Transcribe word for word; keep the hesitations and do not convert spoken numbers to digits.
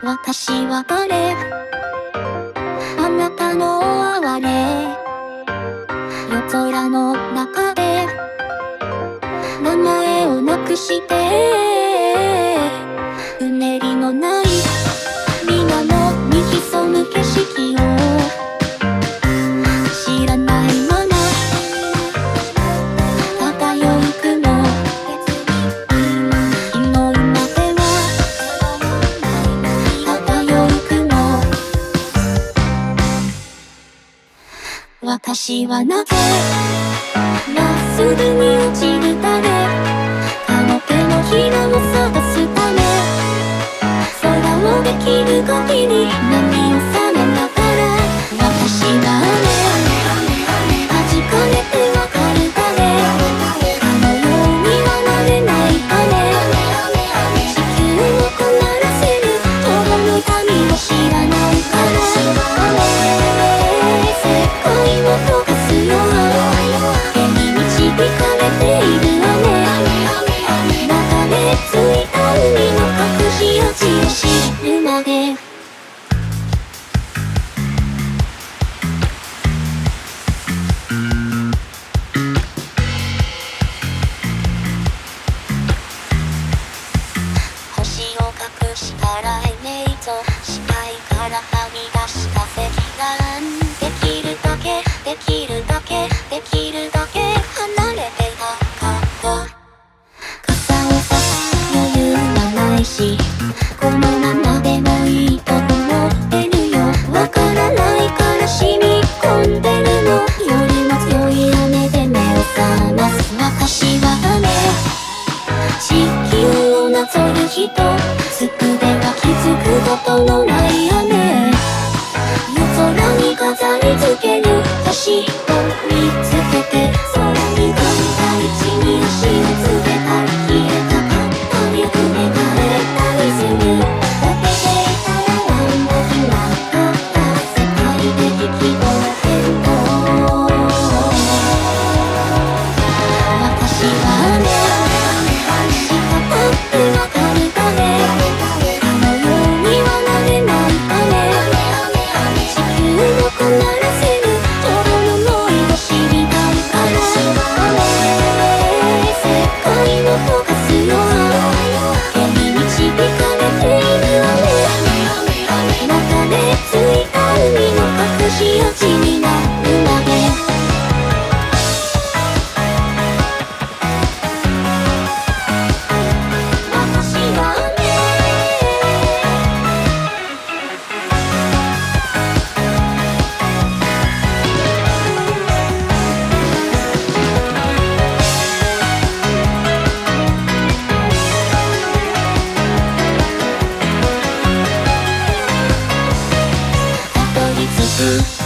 私は誰？あなたの哀れ夜空の中で名前をなくしてうねりのない水面に潜む景色を知らないまま漂う雲祈るまでは漂う雲私はなぜまっすぐに落ちる誰あの手のひらを探すため空をできる限り波をさめながら私は雨弾かれてわかる誰あのようにはなれない雨地球を困らせるほどの痛みを知らないから世界を溶かすよう手に導かれている雨流れ着いた海の隠し味を知るまで星を隠した雷鳴と視界からはみ出した積乱できるだけできるだけできるだけ離れてたかった傘を差す余裕はないしこのままでもいいと思ってるよわからないから染み込んでるの夜の強い雨で目を覚ます私は雨地球をなぞる人つくでは気づくことのない雨夜空に飾り付ける星を見つけて空に飛んだり地に足をつけたり消えたかったり触れ替えたりするだけでいたら何もいなかった世界で生き物変動私は雨仕方ってわかる誰あのようにはなれない雨地球を困らせるほどの想いを知りたいから世界を溶かすよ手に導かれている雨流れ着いた海の隠し味になるまで私は雨たどり着く